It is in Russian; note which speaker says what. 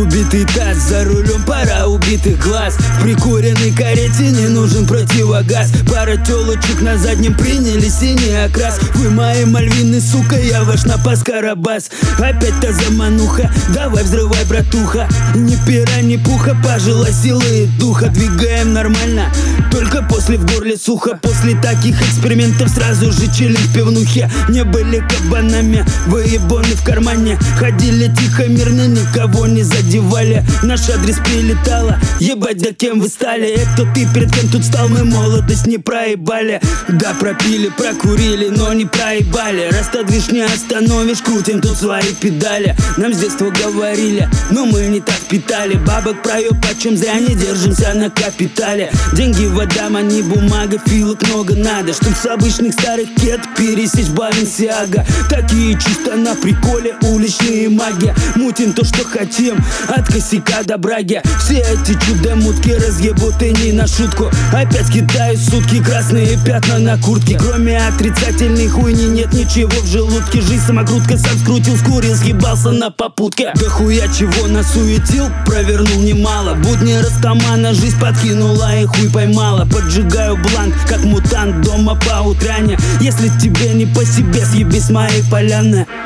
Speaker 1: Убитый таз, за рулем пара убитых глаз. В прикуренной карете не нужен противогаз. Пара телочек на заднем приняли синий окрас. Вы мои мальвины, сука, я ваш напас Карабас. Опять та замануха, давай взрывай, братуха. Ни пера, ни пуха, пожила силы и духа. Двигаем нормально, только после в горле сухо. После таких экспериментов сразу же чили в пивнухе. Не были кабанами, выебоны в кармане. Ходили тихо, мирно, никого не задевали. Наш адрес прилетало, ебать, да кем вы стали? Это ты перед кем тут стал, мы молодость не проебали. Да, пропили, прокурили, но не проебали. Раз ты движ не остановишь, крутим тут свои педали. Нам с детства говорили, но мы не так питали. Бабок проеб, почем зря не держимся на капитале. Деньги, вода, мани, бумага, филок много надо, чтоб с обычных старых кет пересечь Баленсиага. Такие чисто на приколе, уличные маги. Мутим то, что хотим, от косяка до браги. Все эти чудо-мутки разъебут и не на шутку. Опять кидаю сутки, красные пятна на куртке. Кроме отрицательной хуйни нет ничего в желудке. Жизнь самокрутка, сам скрутил, скурил, съебался на попутке. Да хуя чего насуетил, провернул немало. Будни растамана, жизнь подкинула и хуй поймала. Поджигаю бланк, как мутант дома по утряне. Если тебе не по себе, съебись с моей поляны.